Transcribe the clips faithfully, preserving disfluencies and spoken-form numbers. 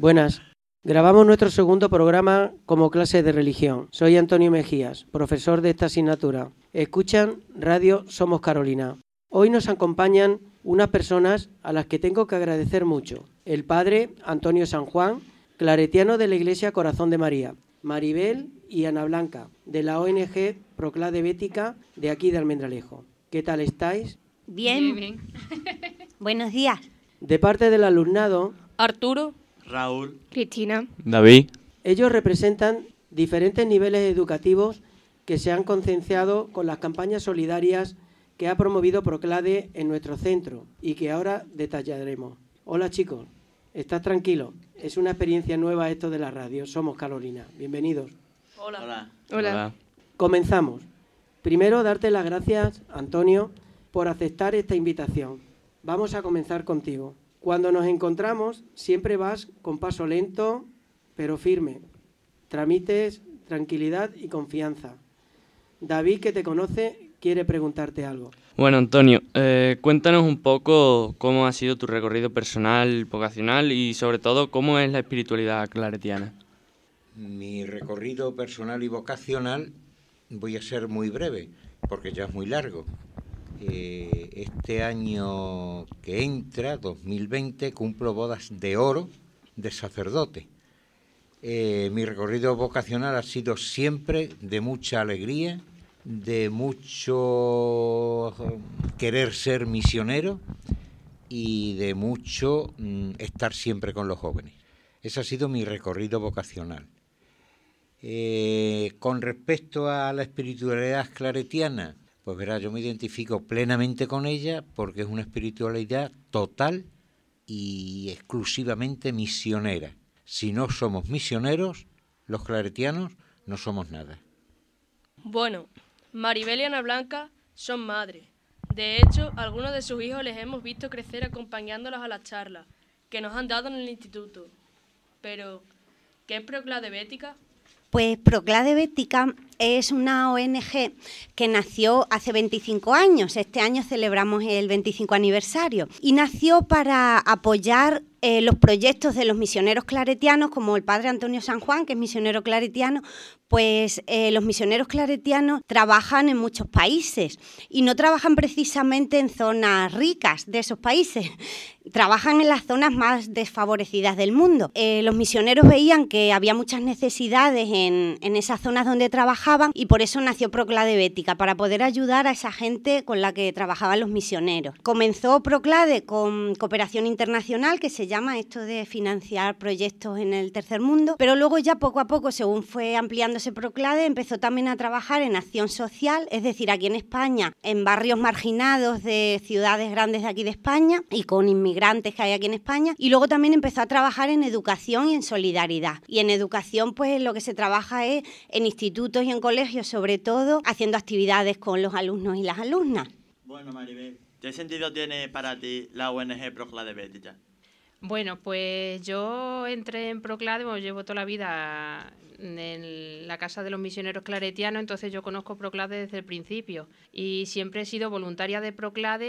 Buenas. Grabamos nuestro segundo programa como clase de religión. Soy Antonio Mejías, profesor de esta asignatura. Escuchan Radio Somos Carolina. Hoy nos acompañan unas personas a las que tengo que agradecer mucho. El padre Antonio San Juan, claretiano de la Iglesia Corazón de María. Maribel y Ana Blanca, de la O N G Proclade Bética, de aquí de Almendralejo. ¿Qué tal estáis? Bien. Bien, bien. Buenos días. De parte del alumnado, Arturo, Raúl, Cristina, David. Ellos representan diferentes niveles educativos que se han concienciado con las campañas solidarias que ha promovido Proclade en nuestro centro y que ahora detallaremos. Hola chicos, ¿estás tranquilo? Es una experiencia nueva esto de la radio. Somos Carolina. Bienvenidos. Hola. Hola. Hola. Hola. Comenzamos. Primero, darte las gracias, Antonio, por aceptar esta invitación. Vamos a comenzar contigo. Cuando nos encontramos, siempre vas con paso lento, pero firme. Transmites tranquilidad y confianza. David, que te conoce, quiere preguntarte algo. Bueno, Antonio, eh, cuéntanos un poco cómo ha sido tu recorrido personal, vocacional y sobre todo cómo es la espiritualidad claretiana. Mi recorrido personal y vocacional voy a ser muy breve, porque ya es muy largo. Eh, este año que entra, dos mil veinte, cumplo bodas de oro de sacerdote. Eh, mi recorrido vocacional ha sido siempre de mucha alegría, de mucho querer ser misionero y de mucho mm, estar siempre con los jóvenes. Ese ha sido mi recorrido vocacional. Eh, con respecto a la espiritualidad claretiana, pues verá, yo me identifico plenamente con ella porque es una espiritualidad total y exclusivamente misionera. Si no somos misioneros, los claretianos no somos nada. Bueno, Maribel y Ana Blanca son madres. De hecho, algunos de sus hijos les hemos visto crecer acompañándolos a las charlas que nos han dado en el instituto. Pero, ¿qué es Proclade Bética? Pues Proclade Bética es una O N G que nació hace veinticinco años. Este año celebramos el veinticinco aniversario y nació para apoyar eh, los proyectos de los misioneros claretianos, como el padre Antonio San Juan, que es misionero claretiano. Pues eh, los misioneros claretianos trabajan en muchos países y no trabajan precisamente en zonas ricas de esos países, trabajan en las zonas más desfavorecidas del mundo. Eh, los misioneros veían que había muchas necesidades en, en esas zonas donde trabajaban y por eso nació Proclade Bética, para poder ayudar a esa gente con la que trabajaban los misioneros. Comenzó Proclade con cooperación internacional, que se llama esto de financiar proyectos en el tercer mundo, pero luego ya poco a poco, según fue ampliando se Proclade, empezó también a trabajar en acción social, es decir, aquí en España, en barrios marginados de ciudades grandes de aquí de España y con inmigrantes que hay aquí en España, y luego también empezó a trabajar en educación y en solidaridad. Y en educación, pues lo que se trabaja es en institutos y en colegios, sobre todo, haciendo actividades con los alumnos y las alumnas. Bueno, Maribel, ¿qué sentido tiene para ti la O N G Proclade Bética? Bueno, pues yo entré en Proclade, bueno, llevo toda la vida en la Casa de los Misioneros Claretianos, entonces yo conozco Proclade desde el principio y siempre he sido voluntaria de Proclade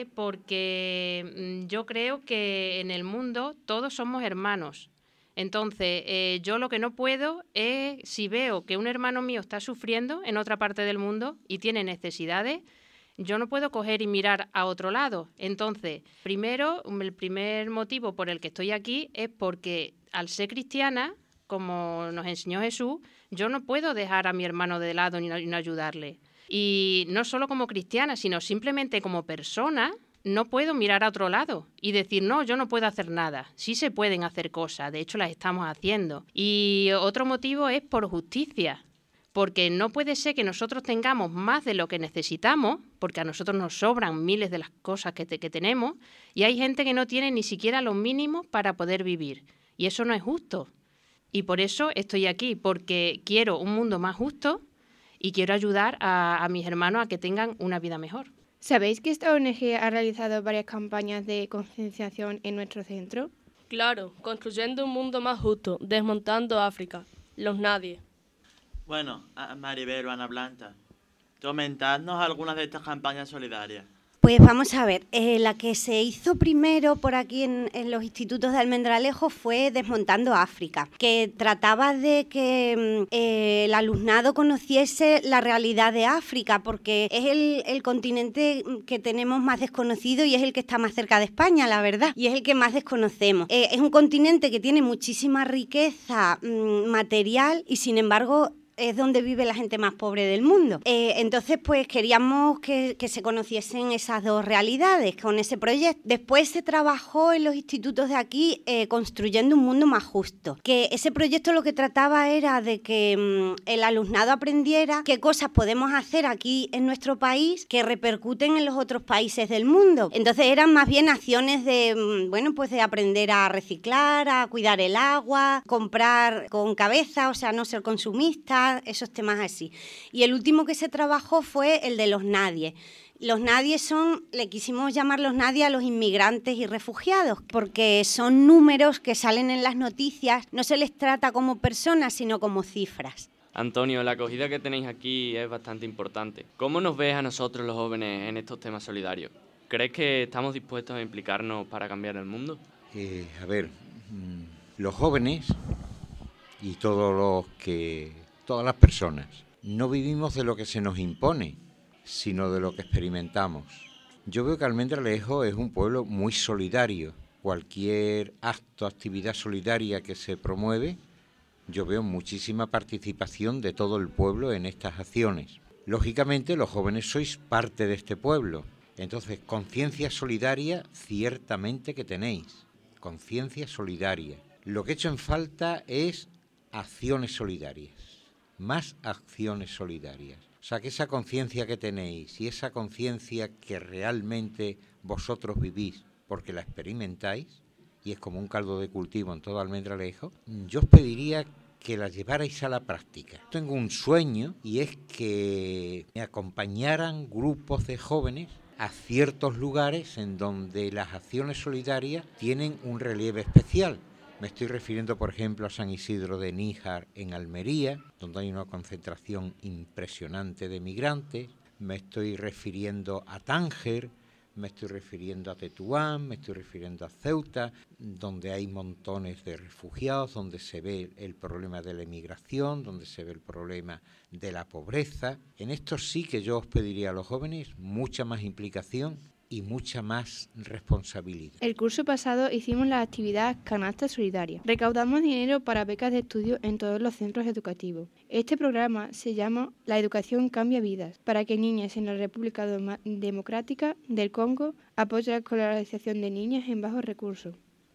porque yo creo que en el mundo todos somos hermanos. Entonces, eh, yo lo que no puedo es, si veo que un hermano mío está sufriendo en otra parte del mundo y tiene necesidades, yo no puedo coger y mirar a otro lado. Entonces, primero, el primer motivo por el que estoy aquí es porque al ser cristiana, como nos enseñó Jesús, yo no puedo dejar a mi hermano de lado ni no, ni no ayudarle. Y no solo como cristiana, sino simplemente como persona, no puedo mirar a otro lado y decir, no, yo no puedo hacer nada. Sí se pueden hacer cosas, de hecho las estamos haciendo. Y otro motivo es por justicia. Porque no puede ser que nosotros tengamos más de lo que necesitamos, porque a nosotros nos sobran miles de las cosas que, te, que tenemos, y hay gente que no tiene ni siquiera los mínimos para poder vivir. Y eso no es justo. Y por eso estoy aquí, porque quiero un mundo más justo y quiero ayudar a, a mis hermanos a que tengan una vida mejor. ¿Sabéis que esta O N G ha realizado varias campañas de concienciación en nuestro centro? Claro, construyendo un mundo más justo, desmontando África, los nadie. Bueno, Maribel o Ana Blanca, comentadnos algunas de estas campañas solidarias. Pues vamos a ver, eh, la que se hizo primero por aquí en, en los institutos de Almendralejo fue Desmontando África, que trataba de que eh, el alumnado conociese la realidad de África, porque es el, el continente que tenemos más desconocido y es el que está más cerca de España, la verdad, y es el que más desconocemos. Eh, es un continente que tiene muchísima riqueza mmm, material y, sin embargo, es donde vive la gente más pobre del mundo. Eh, entonces, pues queríamos que, que se conociesen esas dos realidades con ese proyecto. Después se trabajó en los institutos de aquí eh, construyendo un mundo más justo. Que ese proyecto lo que trataba era de que mmm, el alumnado aprendiera qué cosas podemos hacer aquí en nuestro país que repercuten en los otros países del mundo. Entonces eran más bien acciones de, mmm, bueno, pues de aprender a reciclar, a cuidar el agua, comprar con cabeza, o sea, no ser consumista, esos temas así. Y el último que se trabajó fue el de los nadie. Los nadie son, le quisimos llamar los nadie a los inmigrantes y refugiados, porque son números que salen en las noticias, no se les trata como personas, sino como cifras. Antonio, la acogida que tenéis aquí es bastante importante. ¿Cómo nos ves a nosotros los jóvenes en estos temas solidarios? ¿Crees que estamos dispuestos a implicarnos para cambiar el mundo? Eh, a ver, los jóvenes y todos los que... Todas las personas no vivimos de lo que se nos impone, sino de lo que experimentamos. Yo veo que Almendralejo es un pueblo muy solidario. Cualquier acto, actividad solidaria que se promueve, yo veo muchísima participación de todo el pueblo en estas acciones. Lógicamente, los jóvenes sois parte de este pueblo. Entonces, conciencia solidaria ciertamente que tenéis. Conciencia solidaria. Lo que he hecho en falta es acciones solidarias. Más acciones solidarias. O sea, que esa conciencia que tenéis y esa conciencia que realmente vosotros vivís porque la experimentáis, y es como un caldo de cultivo en todo Almendralejo, yo os pediría que la llevarais a la práctica. Tengo un sueño y es que me acompañaran grupos de jóvenes a ciertos lugares en donde las acciones solidarias tienen un relieve especial. Me estoy refiriendo, por ejemplo, a San Isidro de Níjar en Almería, donde hay una concentración impresionante de migrantes. Me estoy refiriendo a Tánger, me estoy refiriendo a Tetuán, me estoy refiriendo a Ceuta, donde hay montones de refugiados, donde se ve el problema de la emigración, donde se ve el problema de la pobreza. En esto sí que yo os pediría a los jóvenes mucha más implicación y mucha más responsabilidad. El curso pasado hicimos la actividad Canasta Solidaria. Recaudamos dinero para becas de estudio en todos los centros educativos. Este programa se llama La educación cambia vidas, para que niñas en la República Democrática del Congo apoyen la escolarización de niñas en bajos recursos.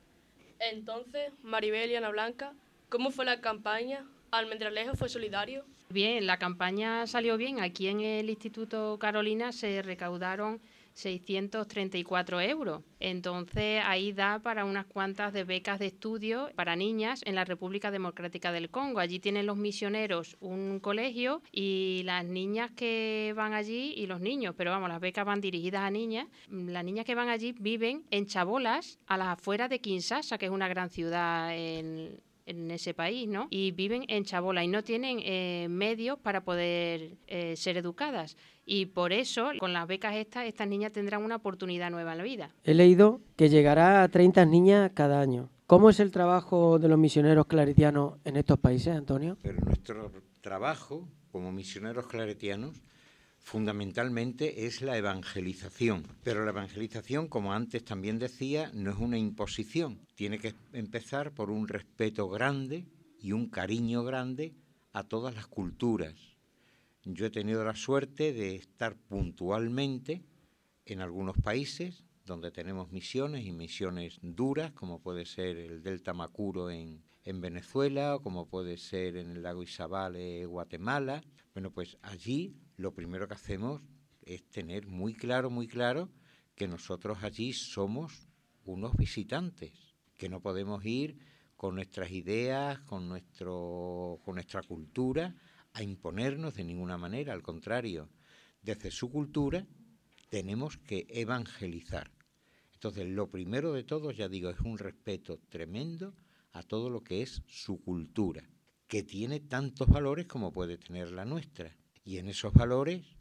Entonces, Maribel y Ana Blanca, ¿cómo fue la campaña? ¿Almendralejo fue solidario? Bien, la campaña salió bien. Aquí en el Instituto Carolina se recaudaron seiscientos treinta y cuatro euros. Entonces ahí da para unas cuantas de becas de estudio para niñas en la República Democrática del Congo. Allí tienen los misioneros un colegio y las niñas que van allí y los niños, pero vamos, las becas van dirigidas a niñas. Las niñas que van allí viven en chabolas a las afueras de Kinshasa, que es una gran ciudad en en ese país, ¿no? Y viven en chabola y no tienen eh, medios para poder eh, ser educadas. Y por eso, con las becas estas, estas niñas tendrán una oportunidad nueva en la vida. He leído que llegará a treinta niñas cada año. ¿Cómo es el trabajo de los misioneros claretianos en estos países, Antonio? Pero nuestro trabajo como misioneros claretianos fundamentalmente es la evangelización, pero la evangelización, como antes también decía, no es una imposición, tiene que empezar por un respeto grande y un cariño grande a todas las culturas. Yo he tenido la suerte de estar puntualmente en algunos países donde tenemos misiones y misiones duras, como puede ser el Delta Macuro en, en Venezuela, o como puede ser en el lago Izabal, Guatemala. Bueno, pues allí lo primero que hacemos es tener muy claro, muy claro que nosotros allí somos unos visitantes, que no podemos ir con nuestras ideas, con, nuestro, con nuestra cultura, a imponernos de ninguna manera. Al contrario, desde su cultura tenemos que evangelizar. Entonces, lo primero de todo, ya digo, es un respeto tremendo a todo lo que es su cultura, que tiene tantos valores como puede tener la nuestra. Y en esos valores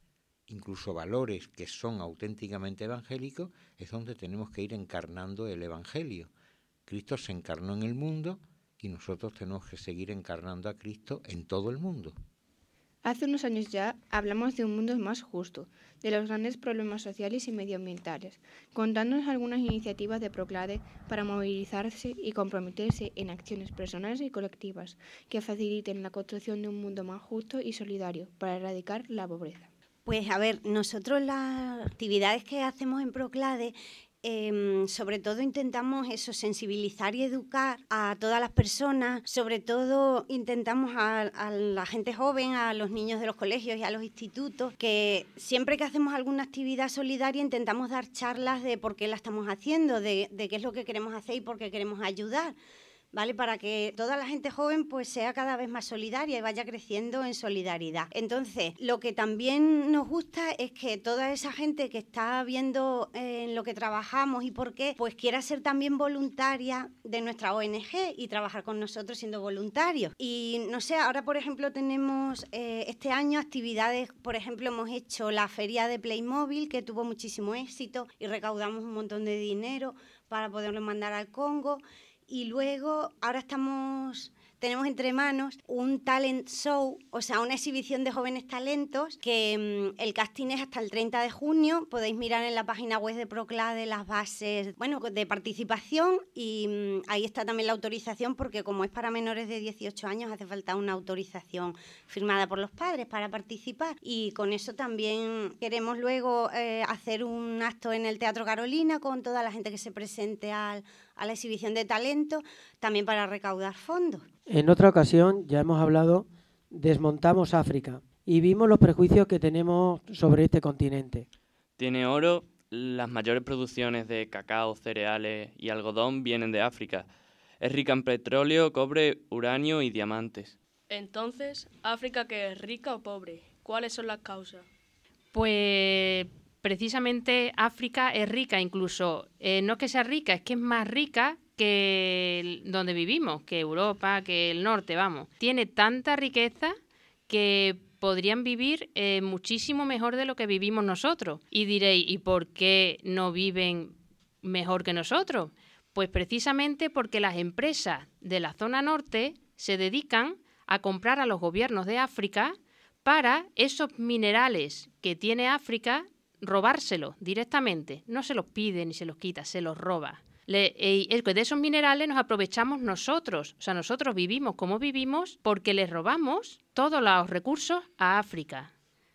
incluso valores que son auténticamente evangélicos, es donde tenemos que ir encarnando el Evangelio. Cristo se encarnó en el mundo y nosotros tenemos que seguir encarnando a Cristo en todo el mundo. Hace unos años ya hablamos de un mundo más justo, de los grandes problemas sociales y medioambientales, contándonos algunas iniciativas de Proclade para movilizarse y comprometerse en acciones personales y colectivas que faciliten la construcción de un mundo más justo y solidario para erradicar la pobreza. Pues a ver, nosotros las actividades que hacemos en Proclade, Eh, sobre todo intentamos eso, sensibilizar y educar a todas las personas, sobre todo intentamos a, a la gente joven, a los niños de los colegios y a los institutos, que siempre que hacemos alguna actividad solidaria intentamos dar charlas de por qué la estamos haciendo, de, de qué es lo que queremos hacer y por qué queremos ayudar, ¿vale? Para que toda la gente joven pues sea cada vez más solidaria y vaya creciendo en solidaridad. Entonces, lo que también nos gusta es que toda esa gente que está viendo eh, en lo que trabajamos y por qué, pues quiera ser también voluntaria de nuestra O N G y trabajar con nosotros siendo voluntarios. Y no sé, ahora por ejemplo tenemos eh, este año actividades, por ejemplo hemos hecho la feria de Playmobil, que tuvo muchísimo éxito y recaudamos un montón de dinero para poderlo mandar al Congo. Y luego, ahora estamos, tenemos entre manos un talent show, o sea, una exhibición de jóvenes talentos, que mmm, el casting es hasta el treinta de junio. Podéis mirar en la página web de Proclade las bases, bueno, de participación, y mmm, ahí está también la autorización, porque como es para menores de dieciocho años, hace falta una autorización firmada por los padres para participar. Y con eso también queremos luego eh, hacer un acto en el Teatro Carolina con toda la gente que se presente al a la exhibición de talento, también para recaudar fondos. En otra ocasión ya hemos hablado, desmontamos África y vimos los prejuicios que tenemos sobre este continente. Tiene oro, las mayores producciones de cacao, cereales y algodón vienen de África. Es rica en petróleo, cobre, uranio y diamantes. Entonces, ¿África qué es, rica o pobre? ¿Cuáles son las causas? Pues precisamente África es rica, incluso eh, no es que sea rica, es que es más rica que donde vivimos, que Europa, que el norte, vamos. Tiene tanta riqueza que podrían vivir eh, muchísimo mejor de lo que vivimos nosotros. Y diréis, ¿y por qué no viven mejor que nosotros? Pues precisamente porque las empresas de la zona norte se dedican a comprar a los gobiernos de África para esos minerales que tiene África, robárselos directamente. No se los pide ni se los quita, se los roba. Le, y de esos minerales nos aprovechamos nosotros. O sea, nosotros vivimos como vivimos porque les robamos todos los recursos a África.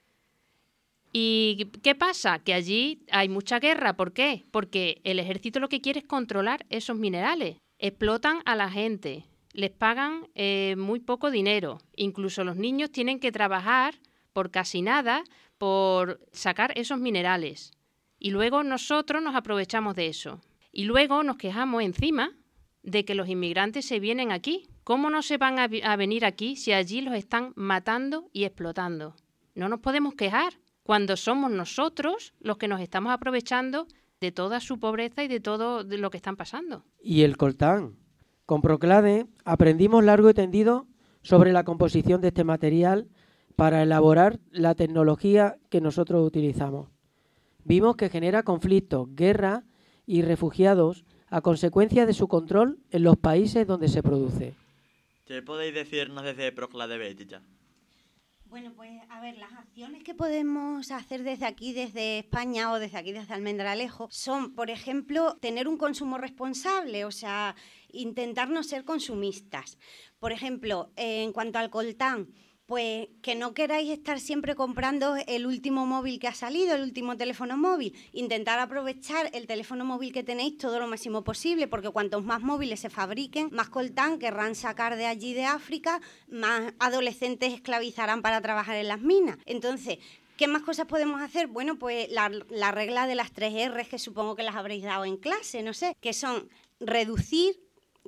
¿Y qué pasa? Que allí hay mucha guerra. ¿Por qué? Porque el ejército lo que quiere es controlar esos minerales. Explotan a la gente, les pagan eh, muy poco dinero. Incluso los niños tienen que trabajar por casi nada por sacar esos minerales. Y luego nosotros nos aprovechamos de eso. Y luego nos quejamos encima de que los inmigrantes se vienen aquí. ¿Cómo no se van a, a venir aquí si allí los están matando y explotando? No nos podemos quejar cuando somos nosotros los que nos estamos aprovechando de toda su pobreza y de todo de lo que están pasando. Y el coltán. Con Proclade aprendimos largo y tendido sobre la composición de este material para elaborar la tecnología que nosotros utilizamos. Vimos que genera conflictos, guerra y refugiados a consecuencia de su control en los países donde se produce. ¿Qué podéis decirnos desde Proclade Bética? Bueno, pues a ver, las acciones que podemos hacer desde aquí, desde España o desde aquí, desde Almendralejo, son, por ejemplo, tener un consumo responsable, o sea, intentar no ser consumistas. Por ejemplo, eh, en cuanto al coltán, pues que no queráis estar siempre comprando el último móvil que ha salido, el último teléfono móvil. Intentar aprovechar el teléfono móvil que tenéis todo lo máximo posible, porque cuantos más móviles se fabriquen, más coltán querrán sacar de allí de África, más adolescentes esclavizarán para trabajar en las minas. Entonces, ¿qué más cosas podemos hacer? Bueno, pues la, la regla de las tres erres, que supongo que las habréis dado en clase, no sé, que son reducir,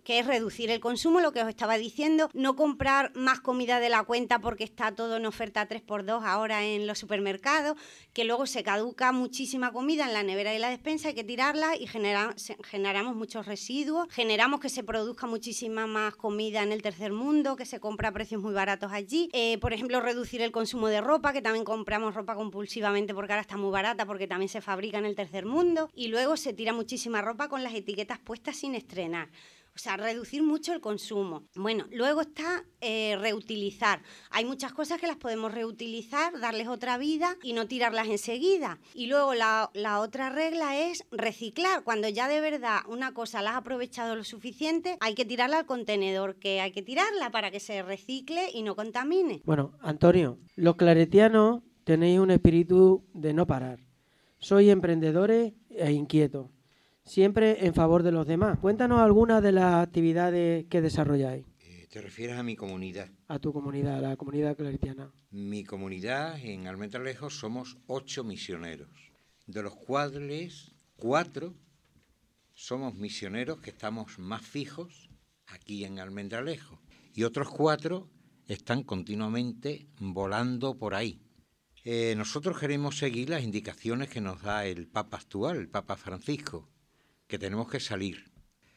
que es reducir el consumo, lo que os estaba diciendo, no comprar más comida de la cuenta porque está todo en oferta tres por dos ahora en los supermercados, que luego se caduca muchísima comida en la nevera y la despensa, hay que tirarla y genera, generamos muchos residuos, generamos que se produzca muchísima más comida en el tercer mundo, que se compra a precios muy baratos allí. Eh, por ejemplo, reducir el consumo de ropa, que también compramos ropa compulsivamente porque ahora está muy barata, porque también se fabrica en el tercer mundo, y luego se tira muchísima ropa con las etiquetas puestas sin estrenar. O sea, reducir mucho el consumo. Bueno, luego está eh, reutilizar. Hay muchas cosas que las podemos reutilizar, darles otra vida y no tirarlas enseguida. Y luego la, la otra regla es reciclar. Cuando ya de verdad una cosa la has aprovechado lo suficiente, hay que tirarla al contenedor, que hay que tirarla para que se recicle y no contamine. Bueno, Antonio, los claretianos tenéis un espíritu de no parar. Sois emprendedores e inquietos, siempre en favor de los demás. Cuéntanos algunas de las actividades que desarrolláis. Eh, ¿Te refieres a mi comunidad? A tu comunidad, a la comunidad claretiana. Mi comunidad, en Almendralejo, somos ocho misioneros, de los cuales cuatro somos misioneros que estamos más fijos aquí en Almendralejo, y otros cuatro están continuamente volando por ahí. Eh, nosotros queremos seguir las indicaciones que nos da el Papa actual, el Papa Francisco, que tenemos que salir.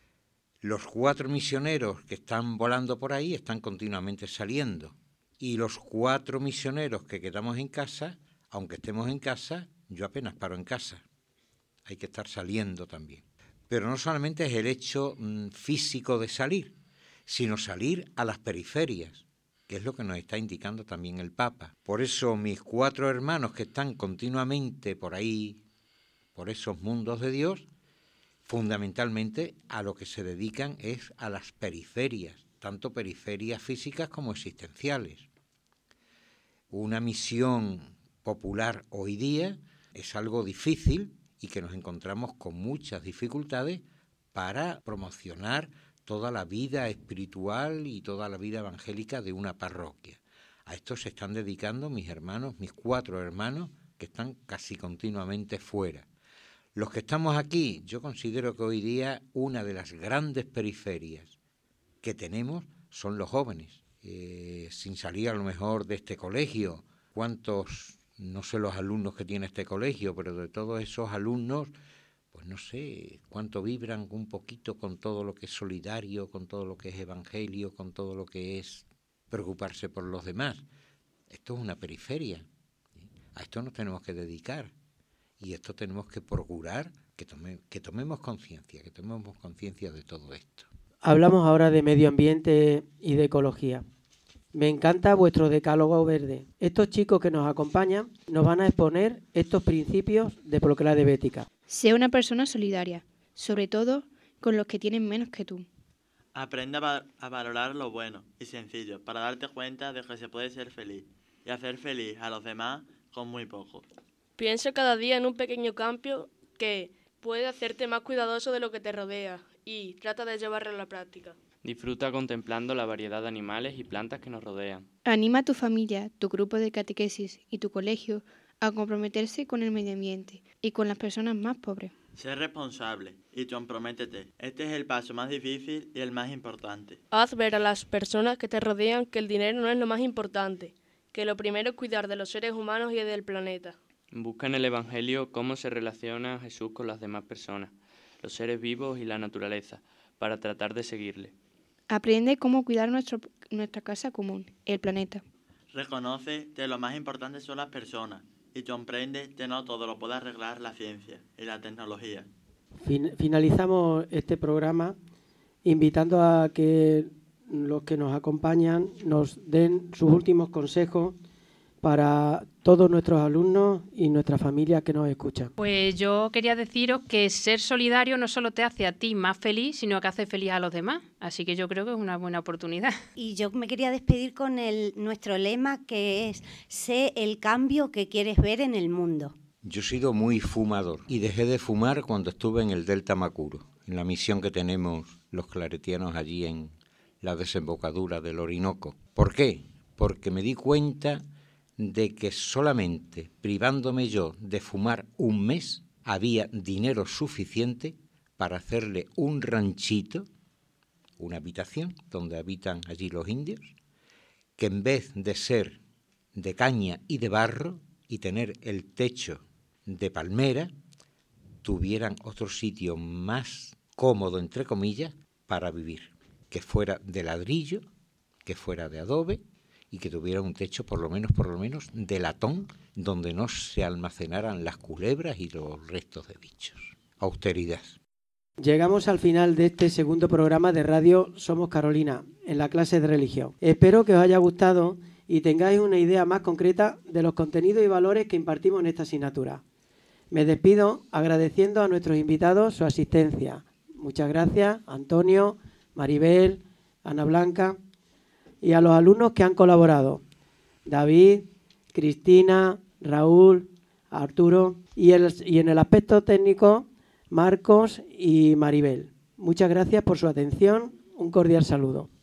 Los cuatro misioneros que están volando por ahí están continuamente saliendo. Y los cuatro misioneros que quedamos en casa, aunque estemos en casa, yo apenas paro en casa. Hay que estar saliendo también. Pero no solamente es el hecho mmm, físico de salir, sino salir a las periferias, que es lo que nos está indicando también el Papa. Por eso mis cuatro hermanos que están continuamente por ahí, por esos mundos de Dios, fundamentalmente a lo que se dedican es a las periferias, tanto periferias físicas como existenciales. Una misión popular hoy día es algo difícil y que nos encontramos con muchas dificultades para promocionar toda la vida espiritual y toda la vida evangélica de una parroquia. A esto se están dedicando mis hermanos, mis cuatro hermanos, que están casi continuamente fuera. Los que estamos aquí, yo considero que hoy día una de las grandes periferias que tenemos son los jóvenes. Eh, sin salir a lo mejor de este colegio, cuántos, no sé los alumnos que tiene este colegio, pero de todos esos alumnos, pues no sé cuánto vibran un poquito con todo lo que es solidario, con todo lo que es evangelio, con todo lo que es preocuparse por los demás. Esto es una periferia, ¿sí? A esto nos tenemos que dedicar. Y esto tenemos que procurar que, tome, que tomemos conciencia, que tomemos conciencia de todo esto. Hablamos ahora de medio ambiente y de ecología. Me encanta vuestro decálogo verde. Estos chicos que nos acompañan nos van a exponer estos principios de Proclade Bética. Sé una persona solidaria, sobre todo con los que tienen menos que tú. Aprende a, va- a valorar lo bueno y sencillo para darte cuenta de que se puede ser feliz y hacer feliz a los demás con muy poco. Piensa cada día en un pequeño cambio que puede hacerte más cuidadoso de lo que te rodea y trata de llevarlo a la práctica. Disfruta contemplando la variedad de animales y plantas que nos rodean. Anima a tu familia, tu grupo de catequesis y tu colegio a comprometerse con el medio ambiente y con las personas más pobres. Sé responsable y comprométete. Este es el paso más difícil y el más importante. Haz ver a las personas que te rodean que el dinero no es lo más importante, que lo primero es cuidar de los seres humanos y del planeta. Busca en el Evangelio cómo se relaciona Jesús con las demás personas, los seres vivos y la naturaleza, para tratar de seguirle. Aprende cómo cuidar nuestro, nuestra casa común, el planeta. Reconoce que lo más importante son las personas y comprende que no todo lo puede arreglar la ciencia y la tecnología. Fin- finalizamos este programa invitando a que los que nos acompañan nos den sus últimos consejos para todos nuestros alumnos y nuestras familias que nos escuchan. Pues yo quería deciros que ser solidario no solo te hace a ti más feliz, sino que hace feliz a los demás. Así que yo creo que es una buena oportunidad. Y yo me quería despedir con el, nuestro lema, que es: sé el cambio que quieres ver en el mundo. Yo he sido muy fumador y dejé de fumar cuando estuve en el Delta Macuro, en la misión que tenemos los claretianos allí en la desembocadura del Orinoco. ¿Por qué? Porque me di cuenta de que solamente privándome yo de fumar un mes había dinero suficiente para hacerle un ranchito, una habitación donde habitan allí los indios, que en vez de ser de caña y de barro y tener el techo de palmera, tuvieran otro sitio más cómodo, entre comillas, para vivir, que fuera de ladrillo, que fuera de adobe y que tuviera un techo por lo menos, por lo menos de latón, donde no se almacenaran las culebras y los restos de bichos. Austeridad. Llegamos al final de este segundo programa de Radio Somos Carolina, en la clase de religión. Espero que os haya gustado y tengáis una idea más concreta de los contenidos y valores que impartimos en esta asignatura. Me despido agradeciendo a nuestros invitados su asistencia. Muchas gracias, Antonio, Maribel, Ana Blanca, y a los alumnos que han colaborado, David, Cristina, Raúl, Arturo, y, el, y en el aspecto técnico, Marcos y Maribel. Muchas gracias por su atención. Un cordial saludo.